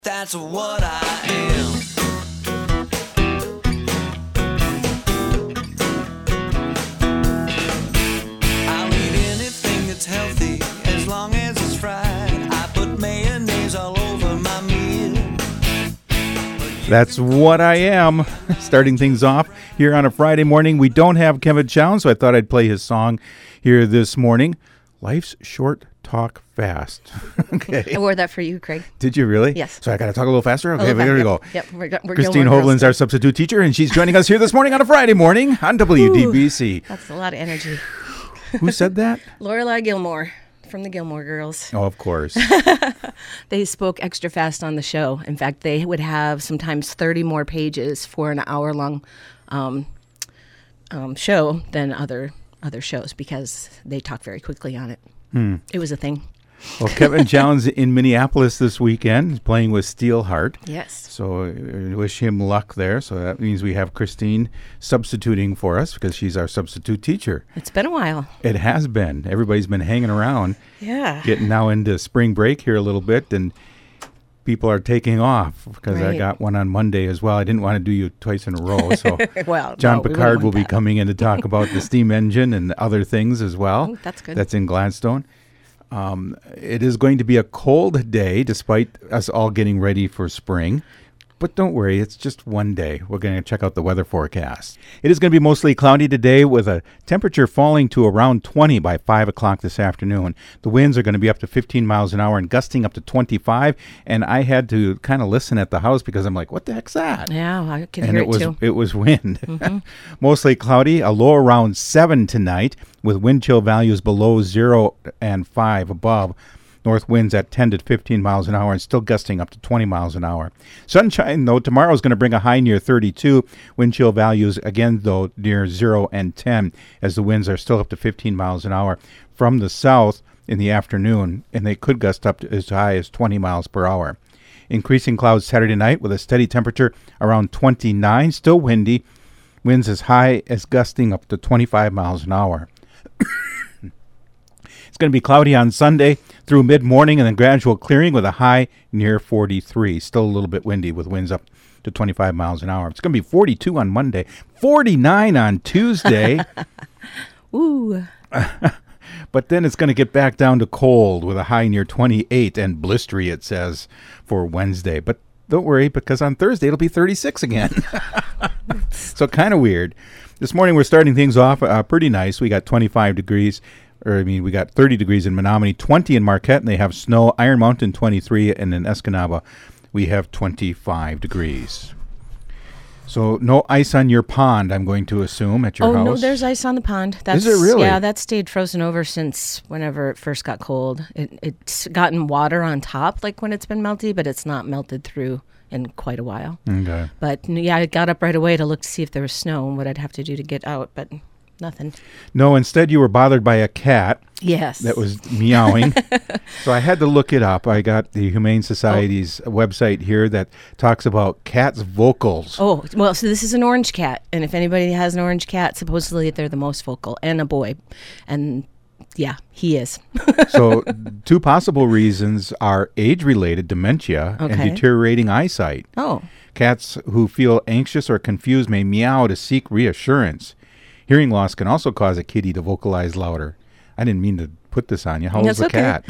That's what I am. I'll eat anything that's healthy as long as it's fried. I put mayonnaise all over my meal. That's what I am. Starting things off here on a Friday morning. We don't have Kevin Chown, so I thought I'd play his song here this morning. Life's short, talk fast. Okay. I wore that for you, Craig. Did you really? Yes. So I got to talk a little faster? Okay, Here we go. Yep. We're Christine Gilmore Hovland's Girls. our substitute teacher, and she's joining us here this morning on a Friday morning on WDBC. That's a lot of energy. Who said that? Lorelai Gilmore from the Gilmore Girls. Oh, of course. They spoke extra fast on the show. In fact, they would have sometimes 30 more pages for an hour-long show than other shows because they talk very quickly on it. It was a thing. Well, Kevin Chown's in Minneapolis this weekend. He's playing with Steelheart. Yes. So wish him luck there. So that means we have Christine substituting for us because she's our substitute teacher. It's been a while. It has been. Everybody's been hanging around, Yeah. getting now into spring break here a little bit, and people are taking off because I Right. got one on Monday as well. I didn't want to do you twice in a row. So Well, John no, we Picard wouldn't will want be that. coming in to talk about the steam engine and other things as well. Oh, that's good. That's in Gladstone. It is going to be a cold day despite us all getting ready for spring. But don't worry, it's just one day. We're going to check out the weather forecast. It is going to be mostly cloudy today with a temperature falling to around 20 by 5 o'clock this afternoon. The winds are going to be up to 15 miles an hour and gusting up to 25. And I had to kind of listen at the house because I'm like, what the heck's that? Yeah, I can And hear it was too. it was wind. Mostly cloudy, a low around 7 tonight with wind chill values below 0 and 5 above. North winds at 10 to 15 miles an hour and still gusting up to 20 miles an hour. Sunshine, though, tomorrow is going to bring a high near 32. Wind chill values, again, though, near 0 and 10 as the winds are still up to 15 miles an hour from the south in the afternoon, and they could gust up to as high as 20 miles per hour. Increasing clouds Saturday night with a steady temperature around 29, still windy. Winds as high as gusting up to 25 miles an hour. It's going to be cloudy on Sunday through mid-morning and then gradual clearing with a high near 43. Still a little bit windy with winds up to 25 miles an hour. It's going to be 42 on Monday, 49 on Tuesday. Ooh. But then it's going to get back down to cold with a high near 28 and blistery, it says, for Wednesday. But don't worry, because on Thursday it'll be 36 again. So kind of weird. This morning we're starting things off pretty nice. We got 25 degrees. We got 30 degrees in Menominee, 20 in Marquette, and they have snow. Iron Mountain, 23, and in Escanaba, we have 25 degrees. So no ice on your pond, I'm going to assume, at your house? No, there's ice on the pond. Is it really? Yeah, that stayed frozen over since whenever it first got cold. It's gotten water on top, like when it's been melty, but it's not melted through in quite a while. Okay. But yeah, I got up right away to look to see if there was snow and what I'd have to do to get out, but nothing. No, instead you were bothered by a cat Yes. that was meowing. So I had to look it up. I got the Humane Society's website here that talks about cats' vocals. Oh, well, so this is an orange cat. And if anybody has an orange cat, supposedly they're the most vocal, and a boy. And yeah, he is. So two possible reasons are age-related dementia and Okay. deteriorating eyesight. Oh, Cats who feel anxious or confused may meow to seek reassurance. Hearing loss can also cause a kitty to vocalize louder. I didn't mean to put this on you. How old's the cat?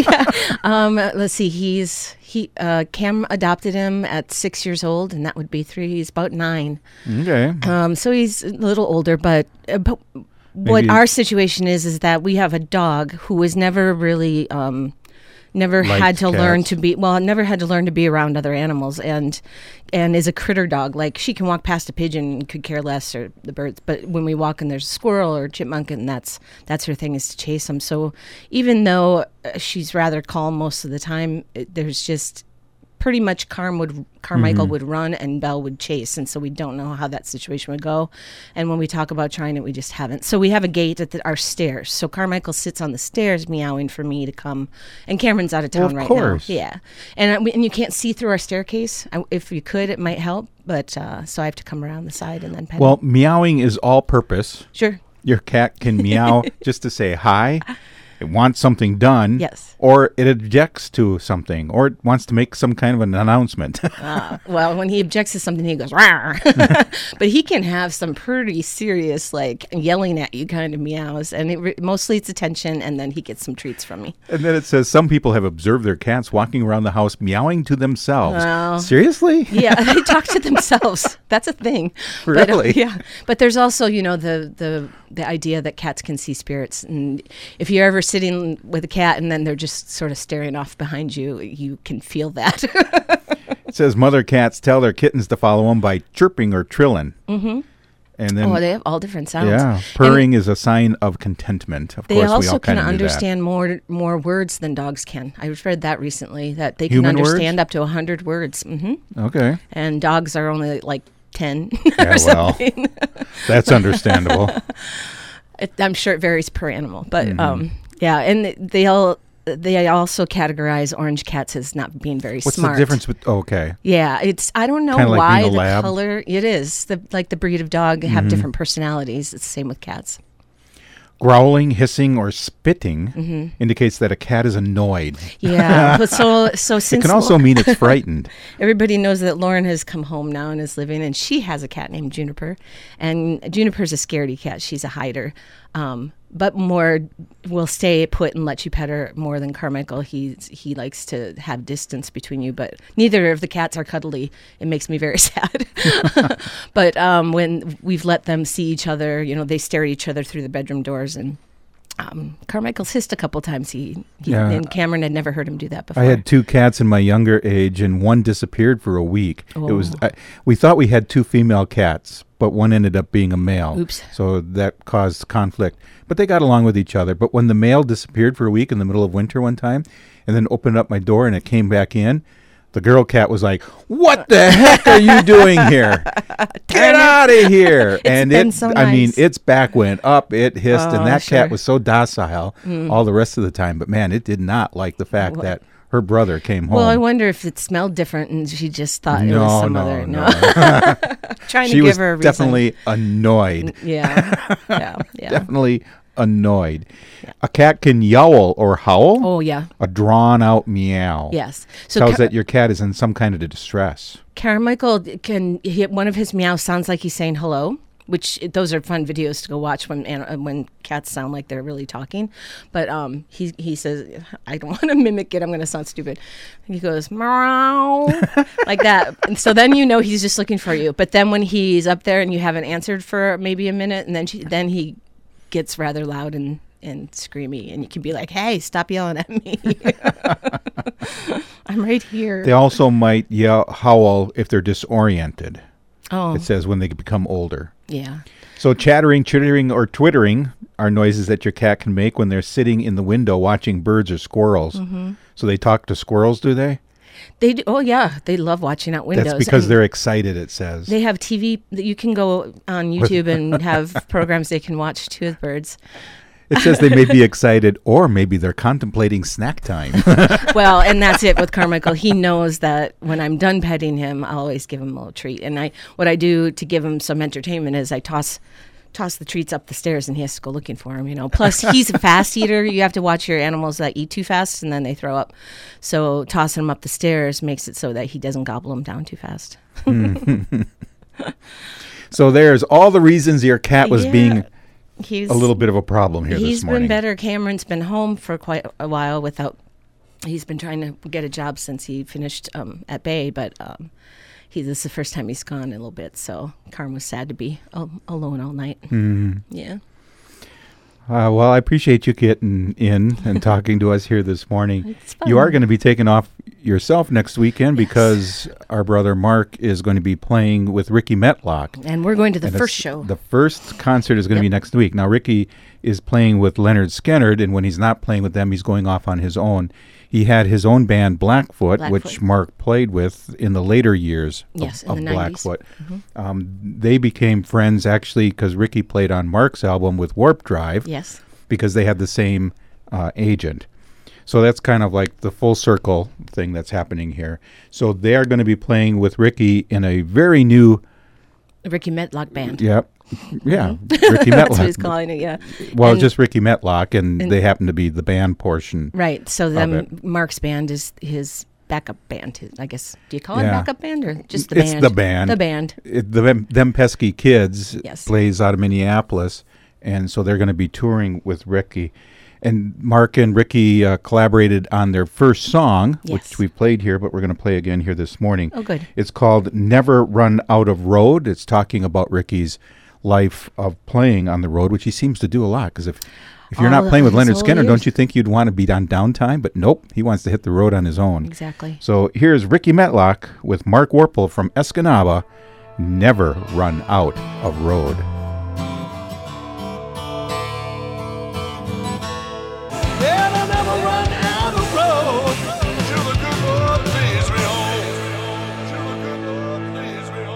yeah. Let's see. Cam adopted him at 6 years old, and that would be 3. He's about 9. Okay. So he's a little older, but what Maybe- our situation is that we have a dog who was never really never Liked had to learn cats. to be never had to learn to be around other animals, and is a critter dog. Like, she can walk past a pigeon and could care less, or the birds, but when we walk and there's a squirrel or a chipmunk, and that's her thing, is to chase them. So even though she's rather calm most of the time, there's just pretty much Carmichael would run and Belle would chase, and so we don't know how that situation would go. And when we talk about trying it, we just haven't. So we have a gate at our stairs. So Carmichael sits on the stairs meowing for me to come. And Cameron's out of town Well, of right course. now. Yeah, and you can't see through our staircase. If you could, it might help. But so I have to come around the side and then pet him. Meowing is all-purpose. Sure. Your cat can meow just to say hi. It wants something done. Yes. Or it objects to something, or it wants to make some kind of an announcement. Well, when he objects to something, he goes, "Rawr." But he can have some pretty serious, like, yelling at you kind of meows. And mostly it's attention, and then he gets some treats from me. And then it says some people have observed their cats walking around the house meowing to themselves. Well, Seriously? Yeah, they talk to themselves. That's a thing. Really? But, yeah. But there's also, the idea that cats can see spirits. And if you're ever sitting with a cat and then they're just sort of staring off behind you, you can feel that. It says mother cats tell their kittens to follow them by chirping or trilling. Mm-hmm. And then, they have all different sounds. yeah, purring is a sign of contentment. Of They course, we also all can kind of knew that. understand more words than dogs can. I read that recently, that they Human can words? understand up to 100 words. Okay. And dogs are only like 10 Yeah, or well, something. that's understandable. I'm sure it varies per animal, but Mm-hmm. yeah, and they also categorize orange cats as not being very What's smart. the difference with? Okay. Yeah, I don't know Kinda like why being a the lab? color. It is the breed of dog have Mm-hmm. different personalities. It's the same with cats. Growling, hissing, or spitting Mm-hmm. indicates that a cat is annoyed. Yeah, but so since It can also mean it's frightened. everybody knows that Lauren has come home now and is living, and she has a cat named Juniper. And Juniper's a scaredy cat. She's a hider. But more will stay put and let you pet her more than Carmichael. He likes to have distance between you, but neither of the cats are cuddly. It makes me very sad. But when we've let them see each other, they stare at each other through the bedroom doors, and Carmichael's hissed a couple times. Yeah. And Cameron had never heard him do that before. I had 2 cats in my younger age, and one disappeared for a week. It was we thought we had 2 female cats, but one ended up being a male. Oops. So that caused conflict. But they got along with each other. But when the male disappeared for a week in the middle of winter one time, and then opened up my door and it came back in, the girl cat was like, "What the heck are you doing here? Get out of here!" And been so I mean, nice. its back went up, it hissed, and that sure. cat was so docile all the rest of the time. But man, it did not like the fact that her brother came home. Well, I wonder if it smelled different and she just thought it was some other. No. Trying She to was give her a reason. definitely annoyed. Yeah. Definitely annoyed. A cat can yowl or howl. Oh, yeah. A drawn out meow. Yes. So Tells that your cat is in some kind of distress. Carmichael one of his meows sounds like he's saying hello, which those are fun videos to go watch when cats sound like they're really talking. But he says, "I don't want to mimic it. I'm going to sound stupid." He goes, "Meow," like that. And so then he's just looking for you. But then when he's up there and you haven't answered for maybe a minute, and then he gets rather loud and screamy, and you can be like, "Hey, stop yelling at me. I'm right here." They also might howl if they're disoriented. Oh, It says when they become older. yeah. So chattering, chittering, or twittering are noises that your cat can make when they're sitting in the window watching birds or squirrels. Mm-hmm. So they talk to squirrels, do they? They do. Oh, yeah. They love watching out windows. That's because And they're excited, it says. they have TV that you can go on YouTube and have programs they can watch too with birds. It says they may be excited, or maybe they're contemplating snack time. Well, and that's it with Carmichael. He knows that when I'm done petting him, I'll always give him a little treat. And what I do to give him some entertainment is I toss the treats up the stairs, and he has to go looking for them. Plus, he's a fast eater. You have to watch your animals that eat too fast, and then they throw up. So tossing them up the stairs makes it so that he doesn't gobble them down too fast. So there's all the reasons your cat was Yeah. being He's a little bit of a problem here He's this morning. been better. Cameron's been home for quite a while he's been trying to get a job since he finished at Bay, but this is the first time he's gone in a little bit, so Carm was sad to be alone all night. Mhm. Yeah. Well, I appreciate you getting in and talking to us here this morning. It's fun. You are going to be taking off yourself next weekend because our brother Mark is going to be playing with Ricky Metlock. And we're going to the And first it's- show. The first concert is going to be next week. Now, Ricky is playing with Leonard Skennard, and when he's not playing with them, he's going off on his own. He had his own band, Blackfoot, which Blackfoot. Mark played with in the later years Yes, in of the 90s. Blackfoot. They became friends, actually, because Ricky played on Mark's album with Warp Drive Yes. because they had the same agent. So that's kind of like the full circle thing that's happening here. So they are going to be playing with Ricky in a very new, The Ricky Metlock Band. yep, Yeah, Ricky That's what he's Metlock. calling it. Yeah. Well, And- just Ricky Metlock, and they happen to be the band portion. right. So it. then Mark's band is his backup band. I guess. Do you call it Yeah. backup band or just the It's band? the band. The band. Them Pesky Kids Yes. plays out of Minneapolis, and so they're going to be touring with Ricky. And Mark and Ricky collaborated on their first song, Yes. which we played here, but we're going to play again here this morning. Oh, good. It's called Never Run Out of Road. It's talking about Ricky's life of playing on the road, which he seems to do a lot. Because if you're not playing with his Leonard whole Skinner, years. don't you think you'd want to be on downtime? But nope, he wants to hit the road on his own. Exactly. So here's Ricky Metlock with Mark Warple from Escanaba, Never Run Out of Road. And I'll never run out of road till the good Lord leads me home. Till the good Lord leads me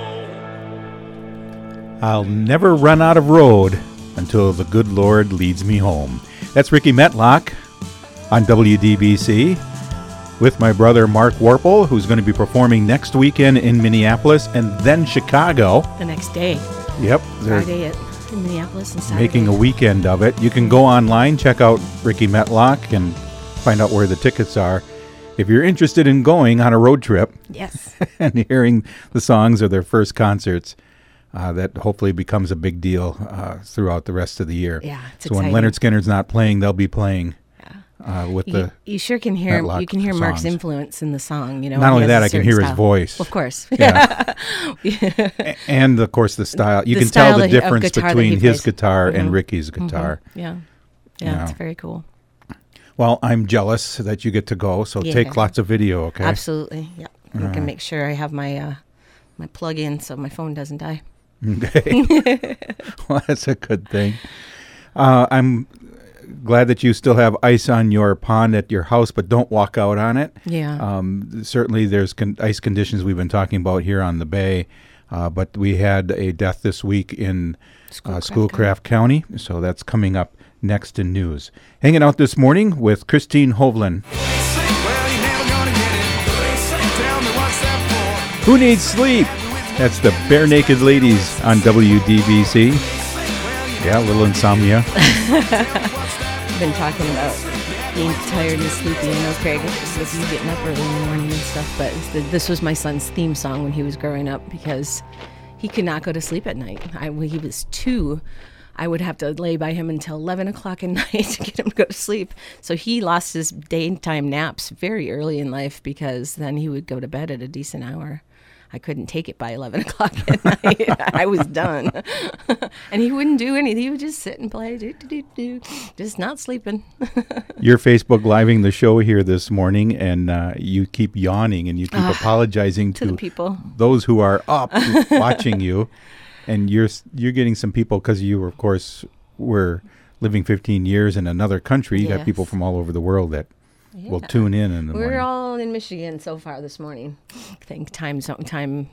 home. I'll never run out of road until the good Lord leads me home. That's Ricky Metlock on WDBC with my brother Mark Warple, who's going to be performing next weekend in Minneapolis and then Chicago. The next day, Yep, they're Friday in Minneapolis and Saturday. making a weekend of it. You can go online, check out Ricky Metlock, and find out where the tickets are. If you're interested in going on a road trip Yes. and hearing the songs of their first concerts, that hopefully becomes a big deal throughout the rest of the year. Yeah, it's so when exciting. Leonard Skinner's not playing, they'll be playing with the. You sure can hear. Metlock You can hear Mark's songs. influence in the song. You know. Not he only has that, a I can certain hear his style. voice. Of course. Yeah. And of course the style. You The can tell style the of difference guitar that he between his plays. guitar and Mhm. Ricky's guitar. Yeah. Yeah. Yeah, it's very cool. Well, I'm jealous that you get to go, so Yeah. take lots of video, okay? Absolutely. Yeah. I Alright. can make sure I have my my plug in so my phone doesn't die. Okay. Well, that's a good thing. I'm glad that you still have ice on your pond at your house, but don't walk out on it. Yeah. Certainly, there's ice conditions we've been talking about here on the bay, but we had a death this week in Schoolcraft County, so that's coming up next in news. Hanging out this morning with Christine Hovland. Well, you're never gonna get it. Tell me what's that for? Who needs sleep? That's the Bare Naked Ladies on WDBC. Yeah, a little insomnia. I've been talking about being tired and sleepy. I know Craig with you getting up early in the morning and stuff, but this was my son's theme song when he was growing up because he could not go to sleep at night. When he was 2, I would have to lay by him until 11 o'clock at night to get him to go to sleep. So he lost his daytime naps very early in life because then he would go to bed at a decent hour. I couldn't take it by 11 o'clock at night. I was done. And he wouldn't do anything. He would just sit and play, just not sleeping. You're Facebook Living the show here this morning, and you keep yawning and you keep apologizing to the people. those who are up watching you. And you're getting some people because you, of course, were living 15 years in another country. You got Yes. people from all over the world that will tune in the We're morning. all in Michigan so far this morning. I think time zone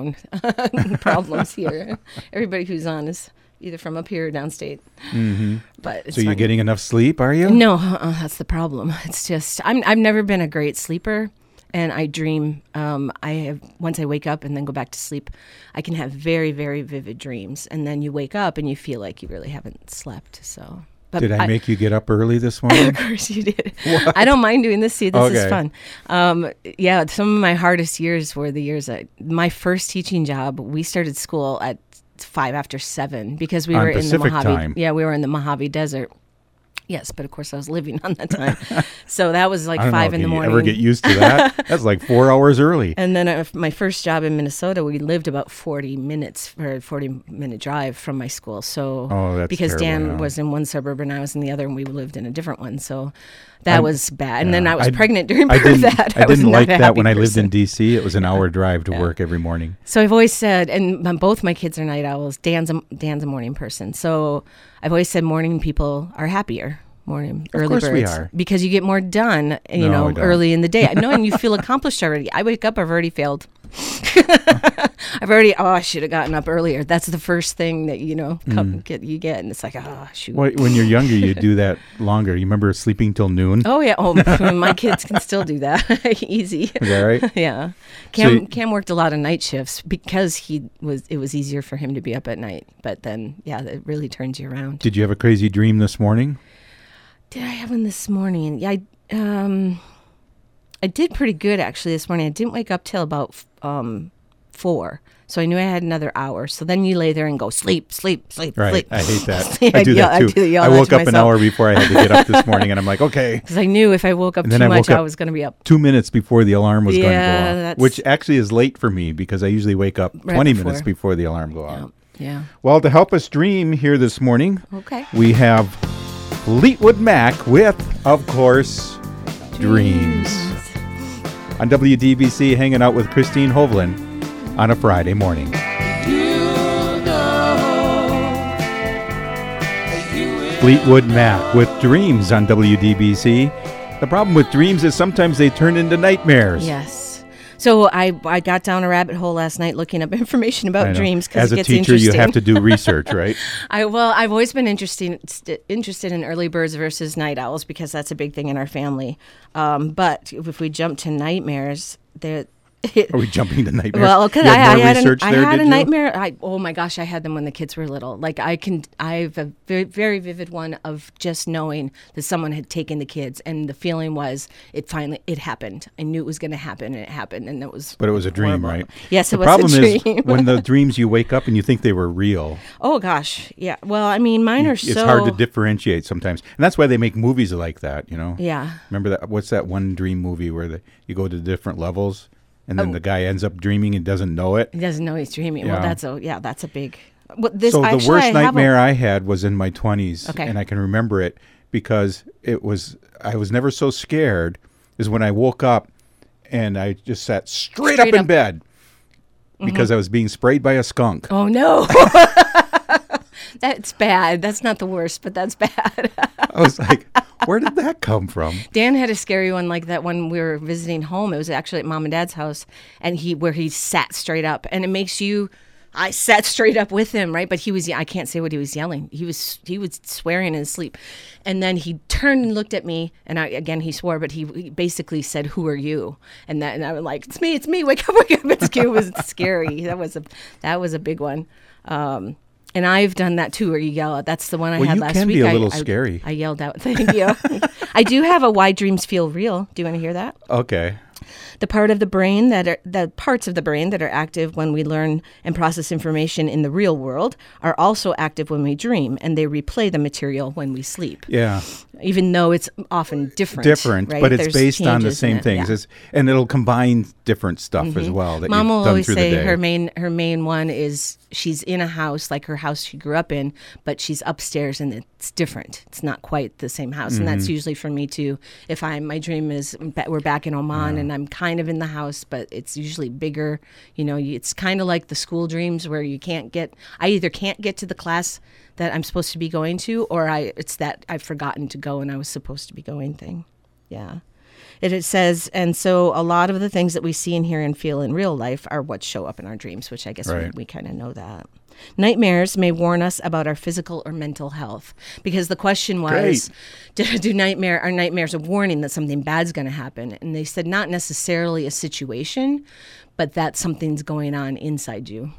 problems here. Everybody who's on is either from up here or downstate. Mm-hmm. But it's So you're funny. getting enough sleep, are you? No, that's the problem. It's just I've never been a great sleeper, and I dream. Once I wake up and then go back to sleep, I can have very, very vivid dreams, and then you wake up and you feel like you really haven't slept. So, but Did I make you get up early this morning? Of course you did. I don't mind doing this. See, this is Okay. fun. Yeah, some of my hardest years were the years my first teaching job. We started school at 5 after 7 because we On were in the Pacific Mojave. time. Yeah, we were in the Mojave Desert. Yes, but of course I was living on that time. So that was like I don't 5 know in if the you morning. ever get used to that. That's like 4 hours early. And then my first job in Minnesota, we lived about 40 minutes for a 40-minute drive from my school. So Oh, that's because Dan terrible, yeah. was in one suburb and I was in the other, and we lived in a different one. So that was bad. And Yeah. then I was I- pregnant during I part of didn't, that. I was didn't not like a that happy when I lived in person. D.C. It was an hour drive to work every morning. So I've always said, and both my kids are night owls. Dan's a morning person. So I've always said morning people are happier. Morning early course birds, we are. because you get more done, No, we don't. early in the day. No, and you feel accomplished already. I wake up, I've already failed. I've already. Oh, I should have gotten up earlier. That's the first thing that you get, and it's like, oh shoot. When you're younger, you do that longer. You remember sleeping till noon? Oh yeah. Oh, my kids can still do that. Easy. Is that right? Yeah. So Cam worked a lot of night shifts because it was easier for him to be up at night. But then, yeah, it really turns you around. Did you have a crazy dream this morning? Did I have one this morning? Yeah, I did pretty good actually this morning. I didn't wake up till about 4, so I knew I had another hour. So then you lay there and go sleep. Right. Sleep. I hate that. I do that too. I woke up an hour before I had to get up this morning, and I'm like, okay. Because I knew if I woke up And too then I much, woke up I was going to be up. 2 minutes before the alarm was going to go off, that's- which actually is late for me because I usually wake up Right 20 before. minutes before the alarm go off. Yeah. Well, to help us dream here this morning, Okay. we have Fleetwood Mac with, of course, Dreams. On WDBC, hanging out with Christine Hovland on a Friday morning. Fleetwood Mac with Dreams on WDBC. The problem with dreams is sometimes they turn into nightmares. Yes. So I got down a rabbit hole last night looking up information I about know. dreams because As it a gets teacher, interesting. you have to do research, right? I've always been interested in early birds versus night owls because that's a big thing in our family. But if we jump to nightmares, Are we jumping to nightmares? well, because You I had more had research I there, had did a you? nightmare. Oh my gosh, I had them when the kids were little. Like I have a very, very vivid one of just knowing that someone had taken the kids, and the feeling was it happened. I knew it was going to happen, and it happened, and it was. But it was a dream, horrible. right? Yes, The it was problem a dream. is when the dreams you wake up and you think they were real. Oh gosh, yeah. Well, I mean, mine are It's so. hard to differentiate sometimes, and that's why they make movies like that. You know. Yeah. Remember that? What's that one dream movie where you go to different levels, and then the guy ends up dreaming and doesn't know it? He doesn't know he's dreaming. Yeah. Well, that's a big. So the worst nightmare I had was in my 20s, Okay. and I can remember it because I was never so scared as when I woke up and I just sat straight up in up. bed because I was being sprayed by a skunk. Oh no. That's bad. That's not the worst, but that's bad. I was like, where did that come from? Dan had a scary one like that when we were visiting home. It was actually at Mom and Dad's house, and where he sat straight up, and it makes you. I sat straight up with him, right? But I can't say what he was yelling. He was swearing in his sleep, and then he turned and looked at me, and he swore, but he basically said, "Who are you?" And I was like, "It's me, wake up, wake up!" It was scary. That was a big one. And I've done that too, where you yell out. That's the one I Well, had you last can week. be a little scary. I yelled out. Thank you. I do have a "Why Dreams Feel Real." Do you want to hear that? Okay. The parts of the brain that are active when we learn and process information in the real world are also active when we dream, and they replay the material when we sleep. Yeah. Even though it's often different, right? But it's There's based on the changes in same it, things, yeah. and it'll combine different stuff as well that Mom you've will done always through the say day. her main one is she's in a house like her house she grew up in, but she's upstairs and it's different. It's not quite the same house, and that's usually for me too. If my dream is we're back in Oman and I'm kind of in the house, but it's usually bigger. You know, it's kind of like the school dreams where I either can't get to the class that I'm supposed to be going to, or it's that I've forgotten to go and I was supposed to be going thing. Yeah. It says, and so a lot of the things that we see and hear and feel in real life are what show up in our dreams, which I guess Right. we kind of know that. Nightmares may warn us about our physical or mental health, because the question was, are nightmares a warning that something bad's going to happen? And they said not necessarily a situation, but that something's going on inside you.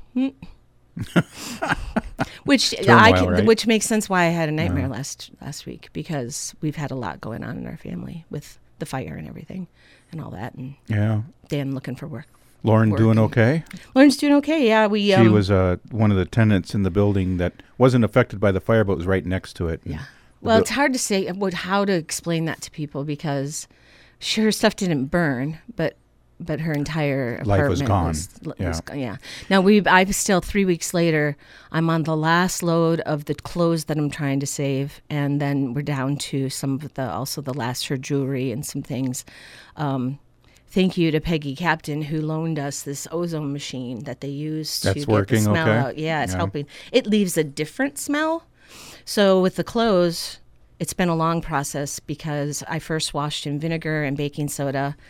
Which Turmoil, right? which makes sense why I had a nightmare last week, because we've had a lot going on in our family with the fire and everything and all that, and Yeah. Dan looking for work. Lauren doing okay? Lauren's doing okay. Yeah, we She was one of the tenants in the building that wasn't affected by the fire, but was right next to it. Yeah. Well, it's hard to say how to explain that to people, because her stuff didn't burn, but her entire Life apartment was gone. was gone. Yeah. Now I'm still 3 weeks later. I'm on the last load of the clothes that I'm trying to save, and then we're down to some of the last her jewelry and some things. Thank you to Peggy Captain, who loaned us this ozone machine that they use to That's get the working smell okay? out. Yeah, it's Yeah. helping. It leaves a different smell. So with the clothes, it's been a long process, because I first washed in vinegar and baking soda,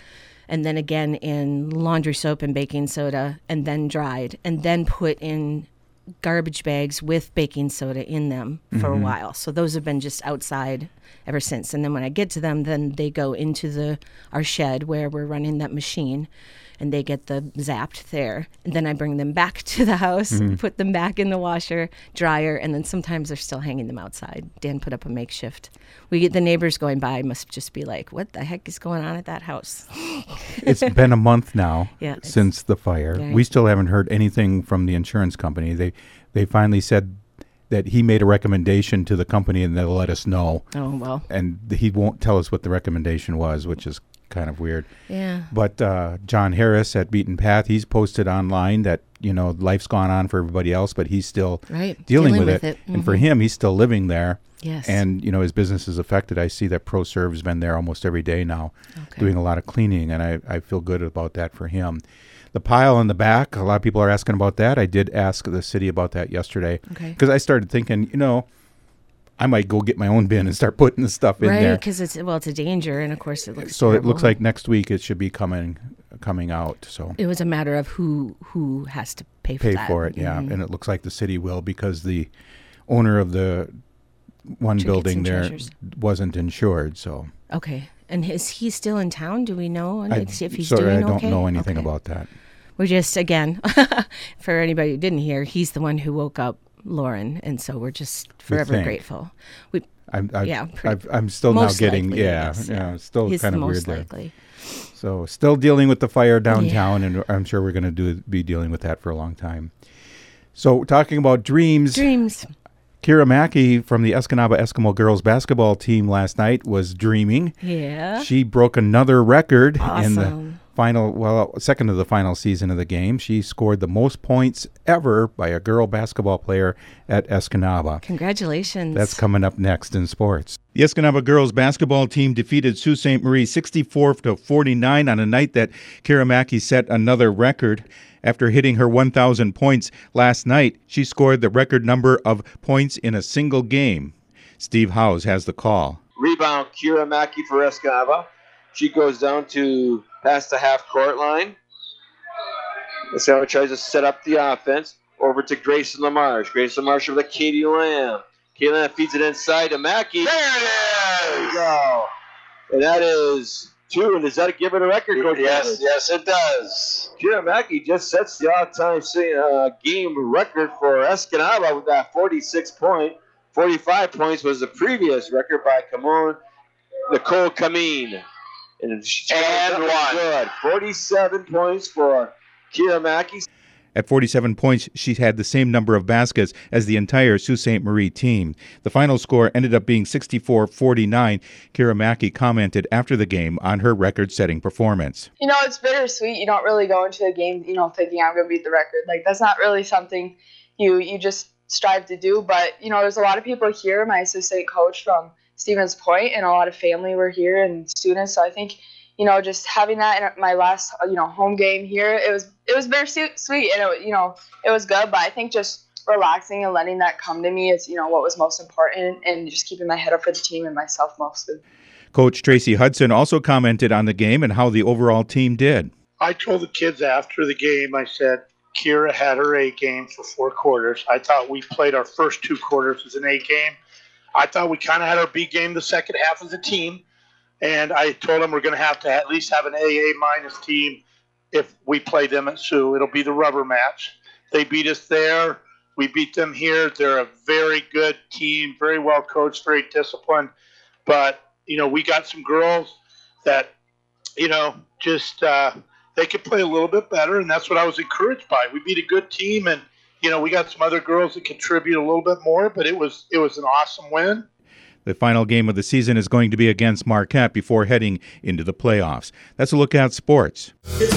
and then again in laundry soap and baking soda, and then dried, and then put in garbage bags with baking soda in them for a while. So those have been just outside ever since. And then when I get to them, then they go into our shed where we're running that machine, and they get the zapped there. And then I bring them back to the house, put them back in the washer, dryer, and then sometimes they're still hanging them outside. Dan put up a makeshift. We get the neighbors going by must just be like, what the heck is going on at that house? It's been a month now Yeah, since the fire. Right. We still haven't heard anything from the insurance company. They finally said that he made a recommendation to the company and they'll let us know. Oh, well. And he won't tell us what the recommendation was, which is kind of weird. Yeah. But John Harris at Beaten Path, he's posted online that, life's gone on for everybody else, but he's still Right. dealing with it. Mm-hmm. And for him, he's still living there. Yes. And, his business is affected. I see that ProServe's been there almost every day now, Okay. doing a lot of cleaning, and I feel good about that for him. The pile in the back, a lot of people are asking about that. I did ask the city about that yesterday. Okay. Because I started thinking, I might go get my own bin and start putting the stuff in Right, there. because it's a danger, and of course it looks So it terrible. looks like next week it should be coming out. So It was a matter of who has to pay for pay that. for it, yeah. Mhm. And it looks like the city will because the owner of the one Trinkets building and there treasures. wasn't insured. So Okay. And is he still in town? Do we know if he's sorry, doing I don't okay? know anything Okay. about that. We're just, again, for anybody who didn't hear, he's the one who woke up Lauren, and so we're just forever think. grateful. We Yeah, I'm still now most getting, likely, I guess, it's still he's kind the of weird most there. likely. So still dealing with the fire downtown, and I'm sure we're going to be dealing with that for a long time. So talking about dreams, Kira Mackey from the Escanaba Eskimo girls basketball team last night was dreaming. Yeah. She broke another record in the Awesome. second of the final season of the game. She scored the most points ever by a girl basketball player at Escanaba. Congratulations. That's coming up next in sports. The Escanaba girls basketball team defeated Sault Ste. Marie 64-49 on a night that Kira Mackey set another record. After hitting her 1,000 points last night, she scored the record number of points in a single game. Steve Howes has the call. Rebound, Kira Mackey for Escanaba. She goes down to past the half-court line. Escanaba tries to set up the offense. Over to Grayson LaMarche. Grayson LaMarche with a Katie Lamb. Katie Lamb feeds it inside to Mackey. There it is! There you go. And that is 2. And does that give it a record, Coach? Yes, it does. Kira Mackey just sets the all-time game record for Escanaba with that 46 point. 45 points was the previous record by Nicole Cameen. And one. Good. 47 points for Kira Mackey. At 47 points, she had the same number of baskets as the entire Sault Ste. Marie team. The final score ended up being 64-49. Kira Mackey commented after the game on her record-setting performance. It's bittersweet. You don't really go into a game, thinking I'm going to beat the record. Like, that's not really something you just strive to do. But, there's a lot of people here. My assistant coach from Stevens Point and a lot of family were here and students. So I think, just having that in my last, home game here, it was bittersweet, and it was good. But I think just relaxing and letting that come to me is, what was most important, and just keeping my head up for the team and myself mostly. Coach Tracy Hudson also commented on the game and how the overall team did. I told the kids after the game, I said, Kira had her A game for 4 quarters. I thought we played our first 2 quarters as an A game. I thought we kind of had our B game the second half as a team. And I told them we're going to have at least have an AA- team if we play them at Sioux. It'll be the rubber match. They beat us there. We beat them here. They're a very good team, very well coached, very disciplined. But, we got some girls that, they could play a little bit better, and that's what I was encouraged by. We beat a good team, and, we got some other girls that contribute a little bit more, but it was an awesome win. The final game of the season is going to be against Marquette before heading into the playoffs. That's a look at sports.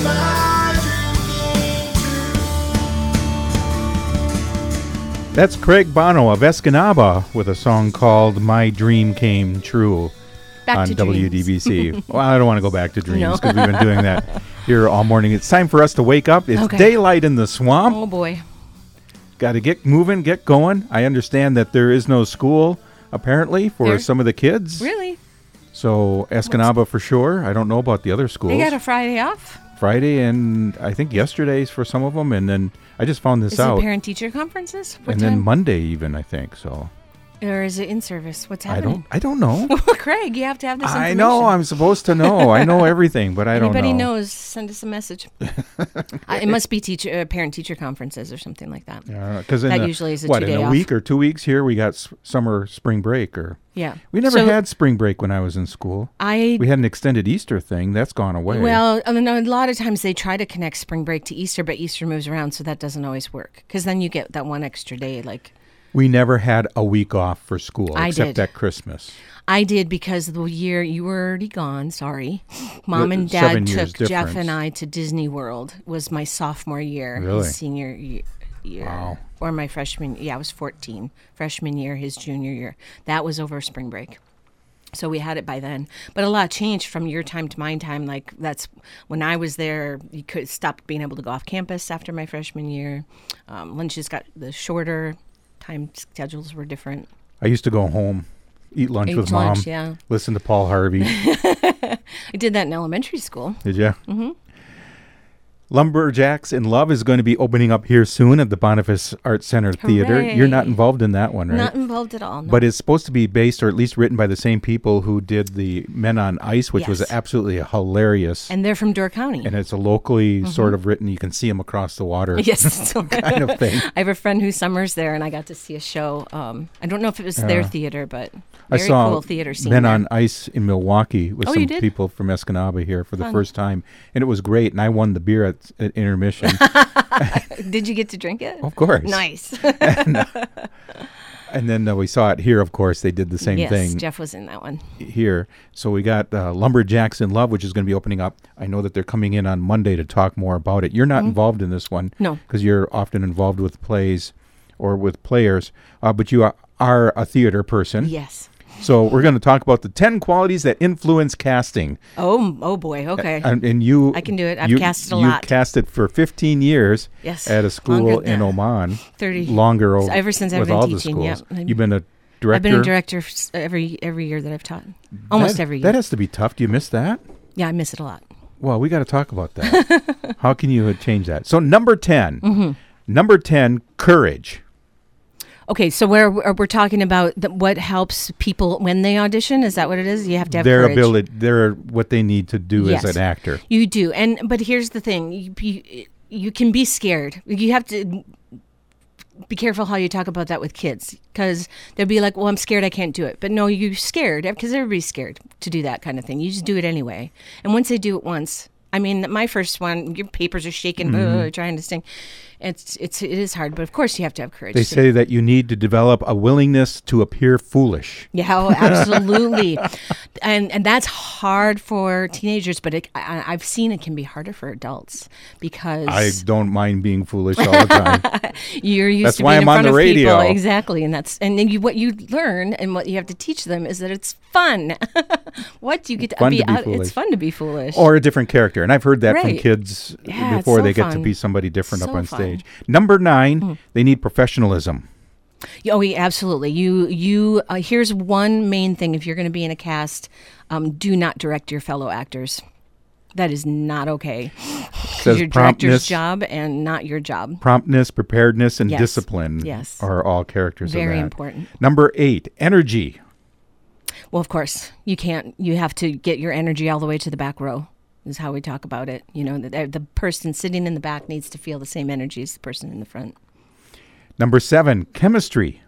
That's Craig Bono of Escanaba with a song called My Dream Came True Back on to dreams. WDBC. Well, I don't want to go back to dreams because we've been doing that here all morning. It's time for us to wake up. It's Okay. daylight in the swamp. Oh, boy. Got to get moving, get going. I understand that there is no school, apparently, for There- some of the kids. Really? So Escanaba for sure. I don't know about the other schools. They got a Friday off. Friday and I think yesterday's for some of them, and then I just found this Is out. it parent-teacher conferences? What And time? then Monday even, I think. So Or is it in service? What's I happening? don't know. Craig, you have to have this I information. know I'm supposed to know. I know everything, but I don't know. Anybody knows, send us a message. It must be parent-teacher conferences or something like that. Because That usually is a what, 2 in day a off. week or 2 weeks here, we got summer spring break. Or Yeah. we never So had spring break when I was in school. We had an extended Easter thing. That's gone away. Well, I mean, a lot of times they try to connect spring break to Easter, but Easter moves around, so that doesn't always work. Because then you get that one extra day. Like we never had a week off for school I except did. at Christmas. I did, because the year you were already gone. Sorry, Mom and 7 Dad years took Jeff difference. and I to Disney World. Was my sophomore year, Really? his senior year, Wow. or my freshman. Yeah, I was 14. Freshman year, his junior year. That was over spring break. So we had it by then. But a lot changed from your time to my time. Like, that's when I was there, you could stop being able to go off campus after my freshman year. Lunches got the shorter. Time schedules were different. I used to go home, eat lunch Eat with lunch, Mom, yeah. listen to Paul Harvey. I did that in elementary school. Did you? Mm-hmm. Lumberjacks in Love is going to be opening up here soon at the Boniface Arts Center Theater. You're not Hooray. involved in that one, right? Not involved at all. No. But it's supposed to be based, or at least written by the same people who did the Men on Ice, which was Yes. absolutely hilarious. And they're from Door County. And it's a locally sort of written, you can see them across the water Yes. kind of thing. I have a friend who summers there, and I got to see a show. I don't know if it was their theater, but I very saw cool theater scene. Men there. on Ice in Milwaukee with Oh, some you did? people from Escanaba here for the Fun. first time. And it was great. And I won the beer at intermission. Did you get to drink it? Of course. Nice. And then we saw it here, of course. They did the same yes, thing Jeff was in that one. here. So we got Lumberjacks in Love, which is going to be opening up. I know that they're coming in on Monday to talk more about it. You're not involved in this one. No. Because you're often involved with plays or with players. But you are a theater person. Yes. So we're going to talk about the 10 qualities that influence casting. Oh boy. Okay. And you... I can do it. I've casted a lot. You cast it for 15 years Yes, at a school longer than in that. Oman. 30. Longer Ever since I've with been all teaching, the yeah. schools. You've been a director? I've been a director every year that I've taught. Almost every year. That has to be tough. Do you miss that? Yeah, I miss it a lot. Well, we got to talk about that. How can you change that? So number 10. Mm-hmm. Number 10, courage. Okay, so we're talking about what helps people when they audition. Is that what it is? You have to have Their courage. ability, what they need to do Yes. as an actor. You do, but here's the thing: you can be scared. You have to be careful how you talk about that with kids, because they'll be like, "Well, I'm scared, I can't do it." But no, you're scared because everybody's scared to do that kind of thing. You just do it anyway. And once they do it once, I mean, my first one, your papers are shaking, trying to sing. It is hard, but of course you have to have courage. They say that you need to develop a willingness to appear foolish. Yeah, oh, absolutely. and that's hard for teenagers, but I've seen it can be harder for adults because I don't mind being foolish all the time. you're used That's to why being in I'm on front the of radio. people. Exactly. And what you learn and what you have to teach them is that it's fun. What you get to Fun be to be out, foolish. it's fun to be foolish. Or a different character. And I've heard that from Right. kids Yeah, before it's they so get to fun. be somebody different up So on fun. stage. Number 9, they need professionalism. Oh, yeah, absolutely. You here's one main thing: if you're going to be in a cast, do not direct your fellow actors. That is not okay. Says Your promptness, director's job and not your job. promptness, preparedness, and Yes. discipline Yes. are all characters Very of that. important. Number 8, energy. Well, of course, you can't. You have to get your energy all the way to the back row. Is how we talk about it. You know, the person sitting in the back needs to feel the same energy as the person in the front. Number 7, chemistry.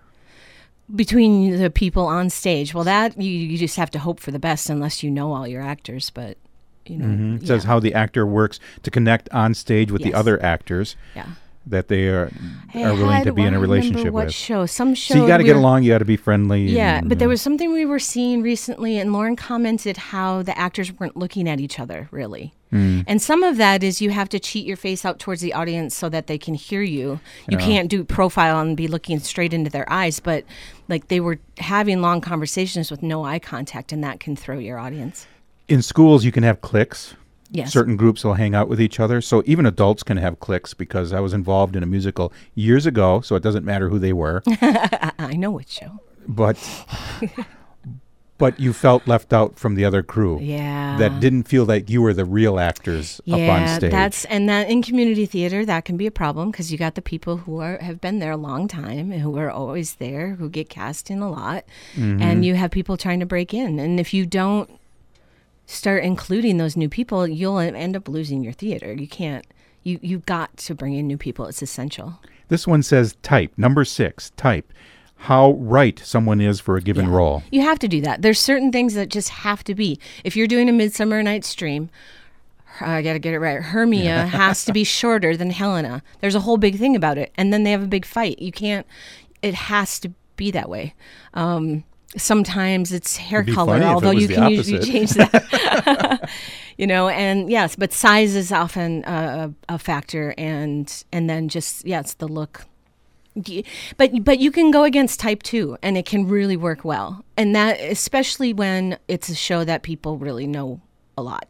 Between the people on stage, well, that you just have to hope for the best, unless you know all your actors. But you know, It says how the actor works to connect on stage with the Yes. other actors yeah. that they are Hey, willing to be in a I remember relationship what with. show? Some show. So you got to we get were- along. You got to be friendly. Yeah, and, but there was something we were seeing recently, and Lauren commented how the actors weren't looking at each other, really. And some of that is you have to cheat your face out towards the audience so that they can hear you. You can't do profile and be looking straight into their eyes, but like they were having long conversations with no eye contact, and that can throw your audience. in schools, you can have cliques. Yes. Certain groups will hang out with each other. So even adults can have cliques, because I was involved in a musical years ago, so it doesn't matter who they were. I know which show. But But you felt left out from the other crew. Yeah. That didn't feel like you were the real actors up on stage. That in community theater that can be a problem because you got the people who have been there a long time and who are always there, who get cast in a lot, and you have people trying to break in. And if you don't start including those new people, you'll end up losing your theater. You can't. You've got to bring in new people. It's essential. This one says type. Number 6, type. How right someone is for a given role. You have to do that. There's certain things that just have to be. If you're doing a Midsummer Night's Dream, I got to get it right. Hermia has to be shorter than Helena. There's a whole big thing about it. And then they have a big fight. You can't, it has to be that way. Sometimes it's hair color, although you can usually change that. And yes, but size is often a factor. And then just, it's the look. But you can go against type 2 and it can really work well. And that, especially when it's a show that people really know a lot.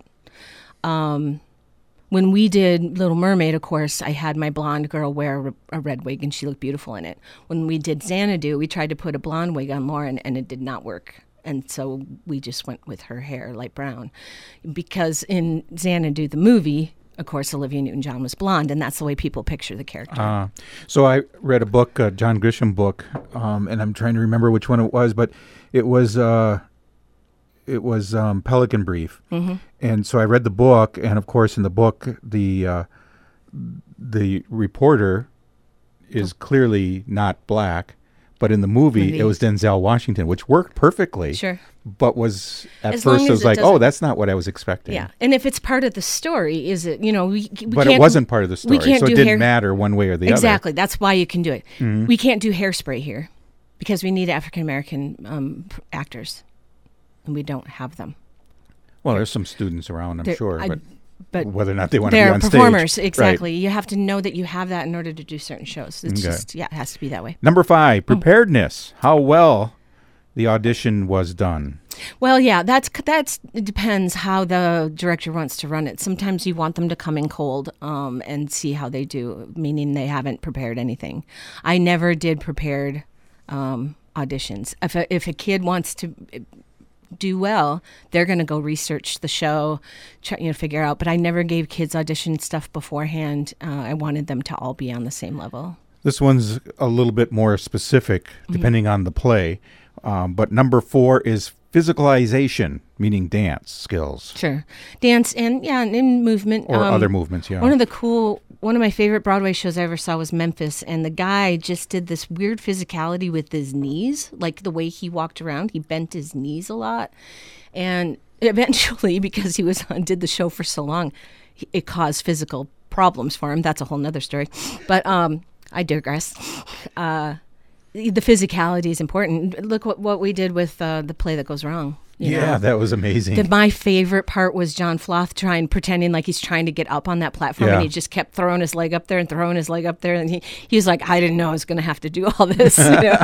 When we did Little Mermaid, of course, I had my blonde girl wear a red wig and she looked beautiful in it. When we did Xanadu, we tried to put a blonde wig on Lauren and it did not work. And so we just went with her hair, light brown. Because in Xanadu, the movie, of course, Olivia Newton-John was blonde, and that's the way people picture the character. So I read a book, a John Grisham book, and I'm trying to remember which one it was, but it was Pelican Brief. And so I read the book, and of course, in the book, the reporter is clearly not black, but in the movie, it was Denzel Washington, which worked perfectly. Sure. But was at first it was like, oh, that's not what I was expecting. Yeah, and if it's part of the story, is it? We but it wasn't part of the story, so it didn't matter one way or the other. Exactly. That's why you can do it. We can't do Hairspray here because we need African American actors, and we don't have them. Well, there's some students around, I'm sure, but whether or not they want to be they're on performers, stage. exactly. Right. You have to know that you have that in order to do certain shows. It's just, it has to be that way. Number 5, preparedness. How well the audition was done. Well, it depends how the director wants to run it. Sometimes you want them to come in cold and see how they do, meaning they haven't prepared anything. I never did prepared auditions. If a kid wants to do well, they're going to go research the show, figure out. But I never gave kids audition stuff beforehand. I wanted them to all be on the same level. This one's a little bit more specific, depending on the play. But number 4 is physicalization, meaning dance skills. Sure. Dance and in movement. Or other movements, yeah. One of my favorite Broadway shows I ever saw was Memphis, and the guy just did this weird physicality with his knees, like the way he walked around. He bent his knees a lot. And eventually, because he did the show for so long, it caused physical problems for him. That's a whole nother story. But I digress. The physicality is important. Look what we did with the Play That Goes Wrong. That was amazing. My favorite part was John Floth pretending like he's trying to get up on that platform, and he just kept throwing his leg up there and throwing his leg up there, and he was like, I didn't know I was going to have to do all this.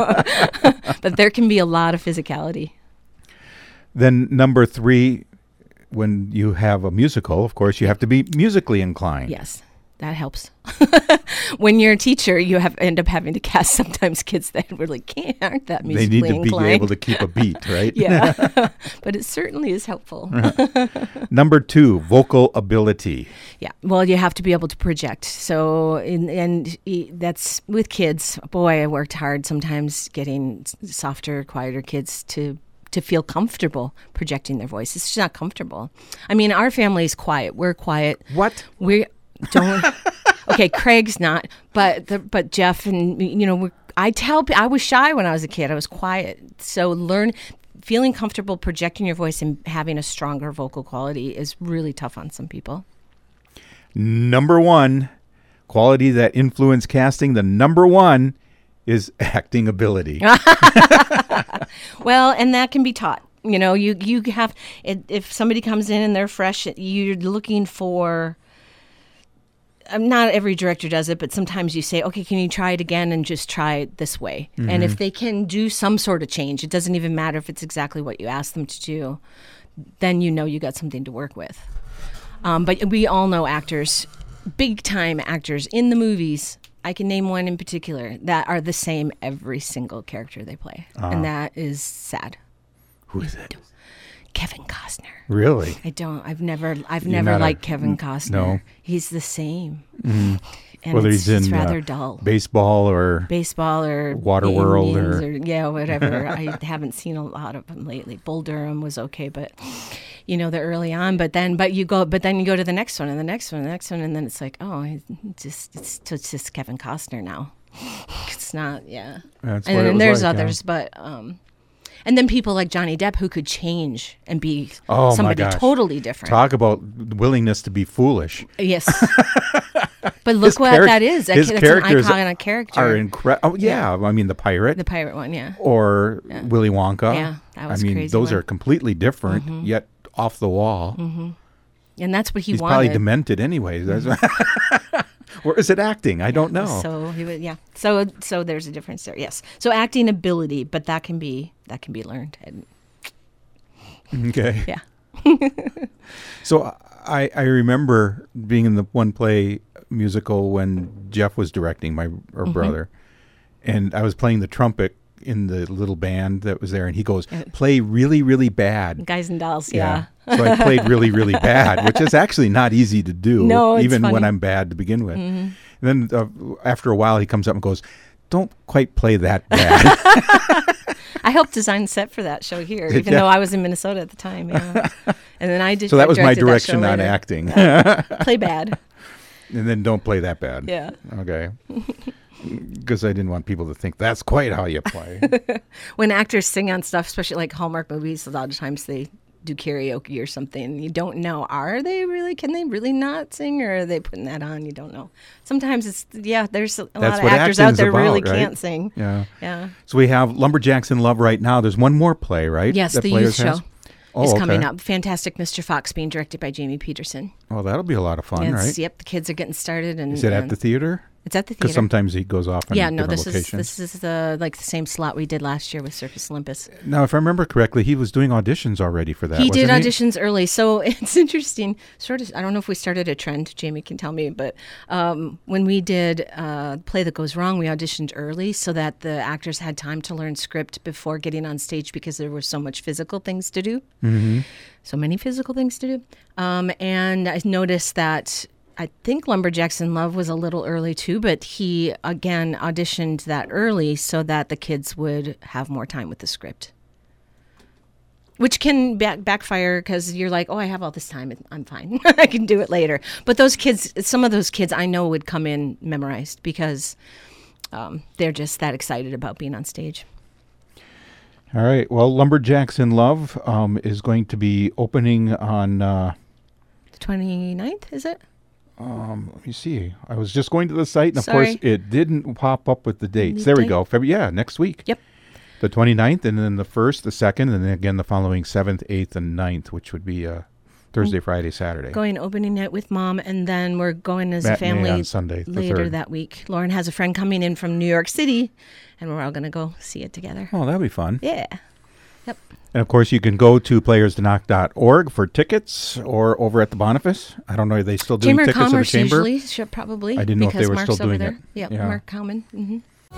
But there can be a lot of physicality. Then number 3, when you have a musical, of course, you have to be musically inclined. Yes. That helps. When you're a teacher, you end up having to cast sometimes kids that really aren't that musically inclined. They need to be able to keep a beat, right? Yeah, but it certainly is helpful. Number 2, vocal ability. Yeah, well, you have to be able to project. So, and that's with kids. Boy, I worked hard sometimes getting softer, quieter kids to feel comfortable projecting their voice. It's just not comfortable. I mean, our family is quiet. We're quiet. What? We don't. Okay, Craig's not, but Jeff and I was shy when I was a kid. I was quiet. So feeling comfortable projecting your voice and having a stronger vocal quality is really tough on some people. Number 1, quality that influence casting. The number 1 is acting ability. Well, and that can be taught. You have, if somebody comes in and they're fresh, you're looking for. Not every director does it, but sometimes you say, okay, can you try it again and just try it this way? Mm-hmm. And if they can do some sort of change, it doesn't even matter if it's exactly what you asked them to do, then you got something to work with. But we all know actors, big-time actors in the movies. I can name one in particular that are the same every single character they play. And that is sad. Who is it? Kevin Costner. Really? I've never not a- liked Kevin Costner. no. He's the same. And Whether it's he's in rather dull. baseball or Baseball or Waterworld Indians yeah, whatever. I haven't seen a lot of them lately. Bull Durham was okay, but they're early on. But then you go to the next one and the next one and the next one, and then it's like, oh, it's just Kevin Costner now. It's not, yeah. That's And what it then was there's like, yeah. others, but and then people like Johnny Depp who could change and be Oh, my somebody gosh. totally different. Talk about willingness to be foolish. Yes. But look what that is. His That's an characters iconic character. are incredible. Oh, yeah. I mean, the pirate The pirate one, yeah. or Willy Wonka. Yeah, that was I mean, crazy those one. are completely different, yet off the wall. And that's what he He's wanted. probably demented anyways. Or is it acting? I don't know. So he would, yeah. So there's a difference there. Yes. So acting ability, but that can be learned. And, Okay. yeah. So I remember being in the One Play musical when Jeff was directing, our brother, and I was playing the trumpet in the little band that was there, and he goes, play really, really bad. Guys and Dolls. Yeah. So I played really, really bad, which is actually not easy to do, No, it's even when funny. I'm bad to begin with. And then after a while, he comes up and goes, don't quite play that bad. I helped design the set for that show here, even though I was in Minnesota at the time. Yeah. And then I did. So that was my directed that show direction on later. acting. Play bad. And then don't play that bad. Yeah. Okay. Because I didn't want people to think that's quite how you play. When actors sing on stuff, especially like Hallmark movies, a lot of times they do karaoke or something, and you don't know, can they really not sing, or are they putting that on? You don't know. Sometimes there's a lot of what actors out acting's there really about, right? can't sing. Yeah. Yeah. So we have Lumberjacks in Love right now. There's one more play, right? Yes, that the Players youth has? show Oh, is okay. coming up. Fantastic Mr. Fox, being directed by Jamie Peterson. Oh, that'll be a lot of fun, Yes, right? Yep, the kids are getting started. And Is it at and the theater? It's at the Because theater. sometimes he goes off on different locations. This is the same slot we did last year with Circus Olympus. Now, if I remember correctly, he was doing auditions already for that. He did wasn't auditions early, so it's interesting. Sort of, I don't know if we started a trend. Jamie can tell me, but when we did Play That Goes Wrong, we auditioned early so that the actors had time to learn script before getting on stage because there were so much physical things to do, so many physical things to do. And I noticed that. I think Lumberjacks in Love was a little early too, but he again auditioned that early so that the kids would have more time with the script. Which can backfire because you're like, oh, I have all this time. I'm fine. I can do it later. But those kids, some of those kids I know would come in memorized because they're just that excited about being on stage. All right. Well, Lumberjacks in Love is going to be opening on... The 29th, is it? let me see. I was just going to the site, and of Sorry. course, it didn't pop up with the dates. There we go. Next week. Yep. The 29th, and then the 1st, the 2nd, and then again the following 7th, 8th, and 9th, which would be Thursday, Friday, Saturday. Going opening night with Mom, and then we're going as Matinee a family on Sunday, the later 3rd. that week. Lauren has a friend coming in from New York City, and we're all going to go see it together. Oh, that'll be fun. Yeah. Yep. And of course, you can go to playerstoknock.org for tickets, or over at the Boniface. I don't know, are they still doing Chamber of tickets at the Commerce Chamber? usually, sure, probably. I didn't know if they because were Mark's still over doing there. it. Yep, Yeah. Mark Cowman. Mm-hmm.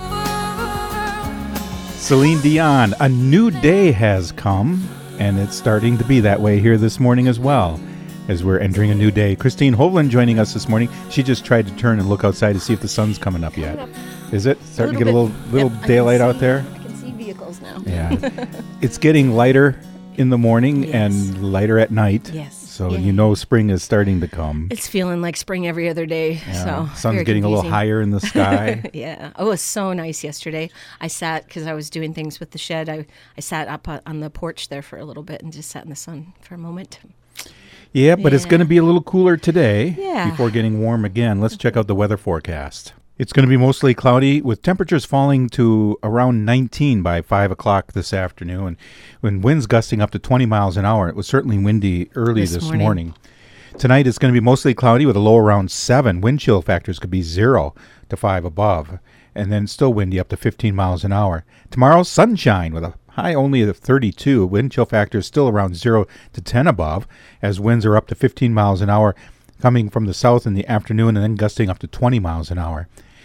Celine Dion, a new day has come, and it's starting to be that way here this morning as well, as we're entering a new day. Christine Hovland joining us this morning. She just tried to turn and look outside to see if the sun's coming up yet. Is it starting to get a little daylight out there? I can see vehicles now. Yeah. It's getting lighter in the morning Yes. and lighter at night. Yes. So Yeah. you know spring is starting to come. It's feeling like spring every other day. Yeah. So Sun's very getting a little confusing. higher in the sky. Yeah. Oh, it was so nice yesterday. I sat, because I was doing things with the shed, I sat up on the porch there for a little bit and just sat in the sun for a moment. Yeah, but it's Yeah. going to be a little cooler today Yeah. before getting warm again. Let's check out the weather forecast. It's going to be mostly cloudy with temperatures falling to around 19 by 5 o'clock this afternoon. And when winds gusting up to 20 miles an hour, it was certainly windy early this morning. Tonight it's going to be mostly cloudy with a low around 7. Wind chill factors could be 0 to 5 above. And then still windy up to 15 miles an hour. Tomorrow, sunshine with a high only of 32. Wind chill factors still around 0 to 10 above, as winds are up to 15 miles an hour coming from the south in the afternoon and then gusting up to 20 miles an hour.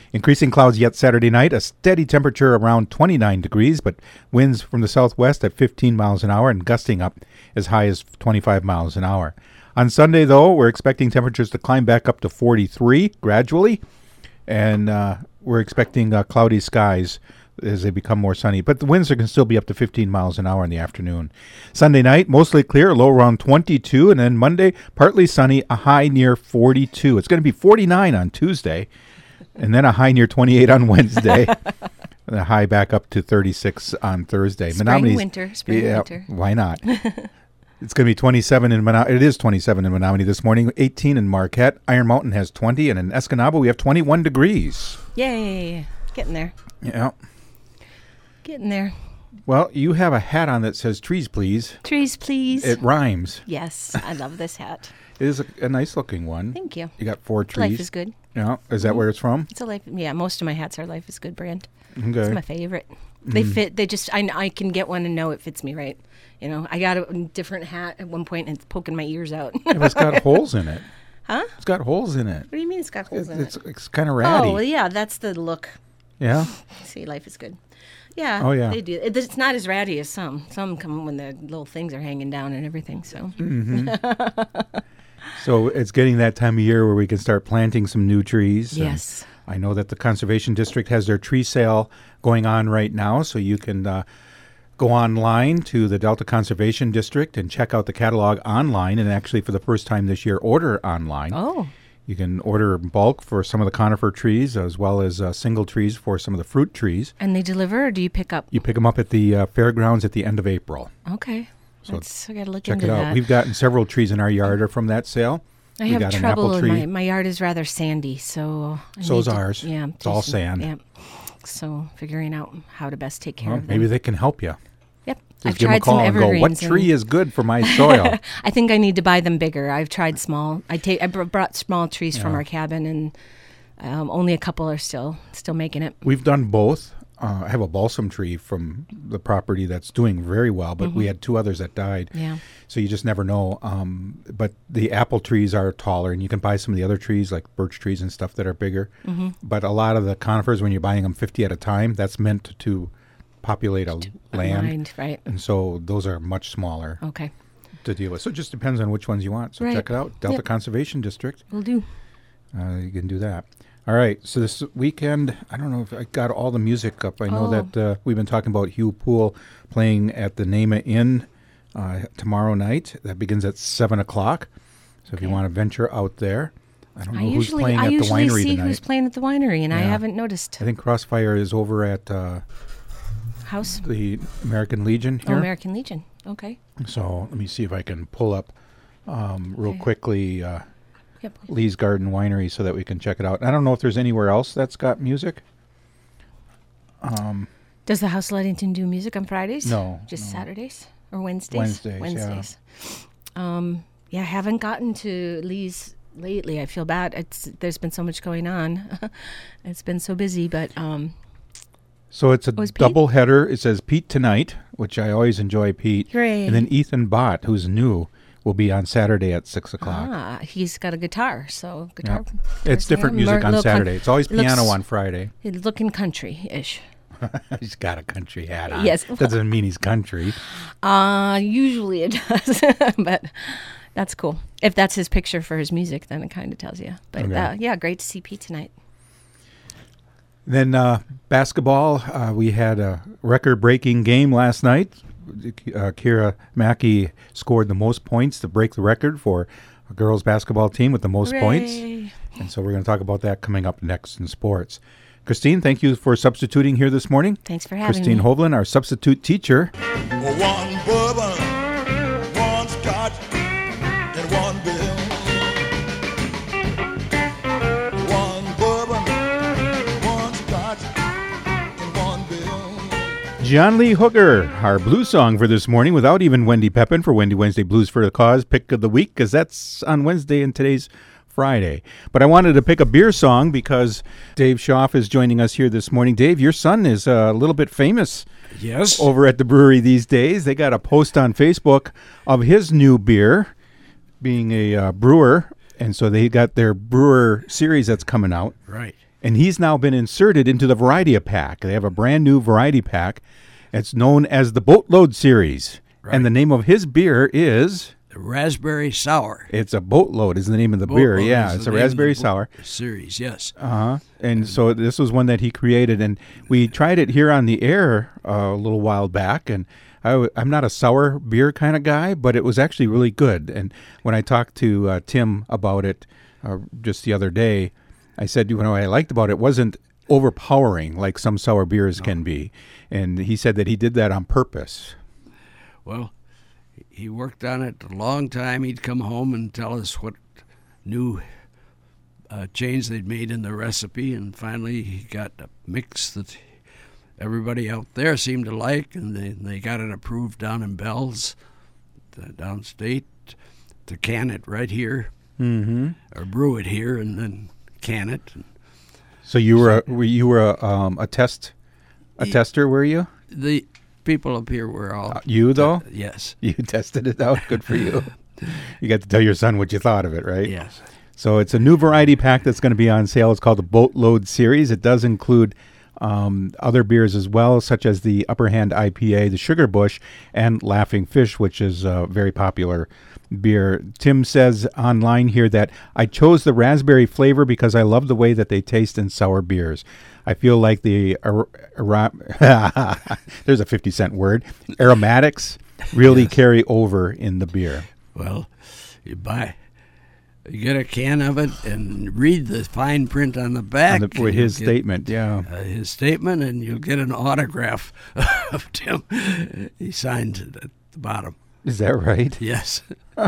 Increasing clouds yet Saturday night, a steady temperature around 29 degrees, but winds from the southwest at 15 miles an hour and gusting up as high as 25 miles an hour. On Sunday, though, we're expecting temperatures to climb back up to 43 gradually, and we're expecting cloudy skies as they become more sunny. But the winds can still be up to 15 miles an hour in the afternoon. Sunday night, mostly clear, low around 22, and then Monday, partly sunny, a high near 42. It's going to be 49 on Tuesday. And then a high near 28 on Wednesday. And a high back up to 36 on Thursday. Spring, winter. Why not? It's going to be 27 in Menominee. It is 27 in Menominee this morning, 18 in Marquette. Iron Mountain has 20, and in Escanaba we have 21 degrees. Yay. Getting there. Yeah. Getting there. Well, you have a hat on that says trees, please. Trees, please. It rhymes. Yes, I love this hat. It is a nice looking one. Thank you. You got 4 trees. Life is Good. Yeah. Is that where it's from? It's a Life. Yeah, most of my hats are Life is Good brand. Okay. It's my favorite. They fit. They just. I can get one and know it fits me right. You know, I got a different hat at one point and it's poking my ears out. Yeah, it's got holes in it. Huh? It's got holes in it. What do you mean it's got holes in it? It's kind of ratty. Oh, well, yeah, that's the look. Yeah. See, Life is Good. Yeah. Oh, yeah. They do. It's not as ratty as some. Some come when the little things are hanging down and everything. So. So it's getting that time of year where we can start planting some new trees. Yes. I know that the Conservation District has their tree sale going on right now, so you can go online to the Delta Conservation District and check out the catalog online, and actually for the first time this year order online. Oh. You can order in bulk for some of the conifer trees as well as single trees for some of the fruit trees. And they deliver, or do you pick up? You pick them up at the fairgrounds at the end of April. Okay. So I got to look check into it out. that. We've gotten several trees in our yard are from that sale. I We have got an trouble. apple tree. My yard is rather sandy, so. So is need to- ours. Yeah. It's all sand. Yeah. So figuring out how to best take care Well, of them. maybe they can help you. Yep. Just I've give them a tried some call and go, evergreens. what tree is good for my soil? I think I need to buy them bigger. I've tried small. I brought small trees from Yeah. our cabin, and only a couple are still making it. We've done both. I have a balsam tree from the property that's doing very well, but we had 2 others that died. Yeah. So you just never know. But the apple trees are taller, and you can buy some of the other trees, like birch trees and stuff, that are bigger. But a lot of the conifers, when you're buying them 50 at a time, that's meant to populate a land. Aligned, right. And so those are much smaller Okay. to deal with. So it just depends on which ones you want. So Right. check it out, Delta Yep. Conservation District. Will do. You can do that. All right. So this weekend, I don't know if I got all the music up. I know that we've been talking about Hugh Poole playing at the Nema Inn tomorrow night. That begins at 7 o'clock. So if you want to venture out there, I don't know who's playing at the winery see tonight. who's playing at the winery, and I Yeah. haven't noticed. I think Crossfire is over at House. the American Legion Oh, here. American Legion. Okay. So let me see if I can pull up real Okay. quickly Yep. Lee's Garden Winery so that we can check it out. I don't know if there's anywhere else that's got music. Does the House Ludington do music on Fridays? No, Just no. Saturdays or Wednesdays? Wednesdays, yeah. Wednesdays. Yeah, I haven't gotten to Lee's lately. I feel bad. There's been so much going on. It's been so busy, but So it's a Was Pete? double header. It says Pete tonight, which I always enjoy Pete. Hooray. And then Ethan Bott, who's new, will be on Saturday at 6 o'clock. he's got a guitar, so guitar. Yeah. guitar It's different singer, music on little Saturday. It's always looks- piano on Friday. He's looking country-ish. He's got a country hat on. Yes. Doesn't mean he's country. Usually it does, but that's cool. If that's his picture for his music, then it kind of tells you. But Okay. yeah, great to see Pete tonight. Then basketball, we had a record-breaking game last night. Kira Mackey scored the most points to break the record for a girls basketball team with the most points. Hooray. And so we're going to talk about that coming up next in sports. Christine, thank you for substituting here this morning. Thanks for having Christine me. Hovland, our substitute teacher. One bourbon, one scotch, and one bill. One bourbon, one scotch, and one bill. John Lee Hooker, our blues song for this morning, without even Wendy Pepin for Wendy Wednesday Blues for the Cause pick of the week, because that's on Wednesday and today's Friday. But I wanted to pick a beer song because Dave Schaff is joining us here this morning. Dave, your son is a little bit famous Yes. over at the brewery these days. They got a post on Facebook of his new beer, being a brewer, and so they got their brewer series that's coming out. Right. And he's now been inserted into the variety pack. They have a brand new variety pack. It's known as the Boatload Series. Right. And the name of his beer is... Raspberry Sour. It's a Boatload is the name of the beer. Boatload Yeah, is it's the a name of raspberry the sour. Series, yes. Uh-huh. And so this was one that he created, and we tried it here on the air a little while back, and I'm not a sour beer kind of guy, but it was actually really good. And when I talked to Tim about it just the other day, I said, what I liked about it wasn't overpowering like some sour beers can be. And he said that he did that on purpose. Well, he worked on it a long time. He'd come home and tell us what new change they'd made in the recipe, and finally he got a mix that everybody out there seemed to like, and they got it approved down in Bell's, downstate, to can it right here, or brew it here, and then can it. So you were a tester, were you? The people up here were all you though. Yes, you tested it out. Good for you. You got to tell your son what you thought of it, right? Yes. So it's a new variety pack that's going to be on sale. It's called the Boatload Series. It does include other beers as well, such as the Upper Hand IPA, the Sugar Bush, and Laughing Fish, which is a very popular beer. Tim says online here that I chose the raspberry flavor because I love the way that they taste in sour beers. I feel like the there's a 50-cent word, aromatics really carry over in the beer. Well, you get a can of it and read the fine print on the back. With his statement, his statement, and you'll get an autograph of Tim. He signed it at the bottom. Is that right? Yes.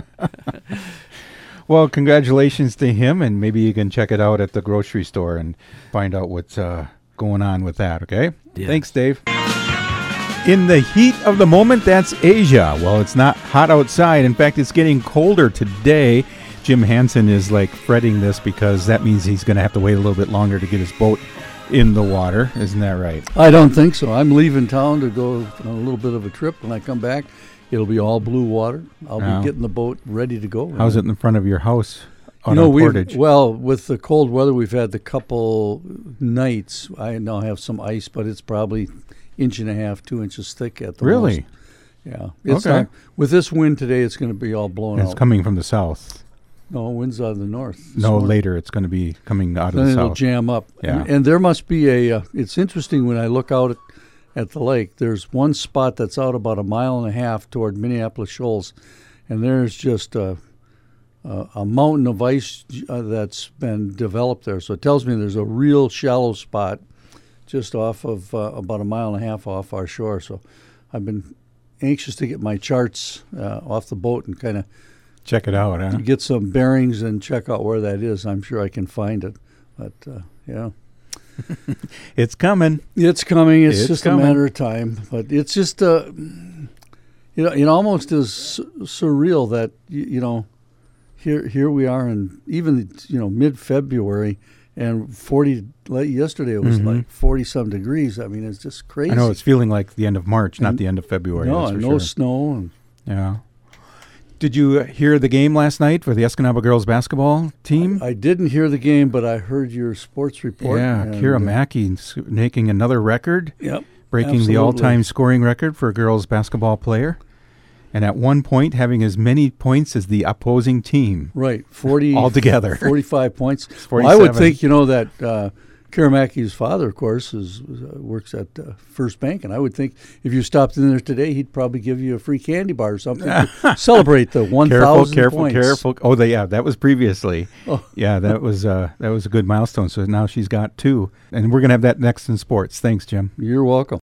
Well, congratulations to him, and maybe you can check it out at the grocery store and find out what's going on with that, okay? Yeah. Thanks, Dave. In the heat of the moment, that's Asia. Well, it's not hot outside. In fact, it's getting colder today. Jim Hansen is fretting this because that means he's going to have to wait a little bit longer to get his boat in the water. Isn't that right? I don't think so. I'm leaving town to go on a little bit of a trip. When I come back, it'll be all blue water. I'll be getting the boat ready to go. How's it in front of your house on Portage? Well, with the cold weather we've had the couple nights, I now have some ice, but it's probably 1.5 inches, 2 inches thick at the Really? most. Yeah. It's Okay. not, with this wind today, it's going to be all blown It's out. coming from the south. No, wind's out of the north. No, later it's going to be coming out of Then the it'll south. jam up. Yeah. And there must be it's interesting when I look out at the lake, there's one spot that's out about 1.5 miles toward Minneapolis Shoals, and there's just a mountain of ice that's been developed there. So it tells me there's a real shallow spot just off of about 1.5 miles off our shore. So I've been anxious to get my charts off the boat and kind of check it out, huh? get some bearings and check out where that is. I'm sure I can find it. But, yeah. It's coming. It's coming. It's just coming. a matter of time. But it's just, it almost is surreal that, here we are in even, mid-February, and yesterday it was like 40-some degrees. I mean, it's just crazy. I know, it's feeling like the end of March, not the end of February. No, that's for no sure. snow. Yeah. Did you hear the game last night for the Escanaba girls basketball team? I didn't hear the game, but I heard your sports report. Yeah, Kira Mackey making another record. Yep. Breaking absolutely. the all-time scoring record for a girls basketball player. And at one point, having as many points as the opposing team. Right, 40 altogether. 45 points. 47. Well, I would think, that Kira Mackey's father, of course, works at First Bank, and I would think if you stopped in there today, he'd probably give you a free candy bar or something to celebrate the 1,000 points. Careful. Oh, that was previously. Oh. Yeah, that was a good milestone. So now she's got 2. And we're going to have that next in sports. Thanks, Jim. You're welcome.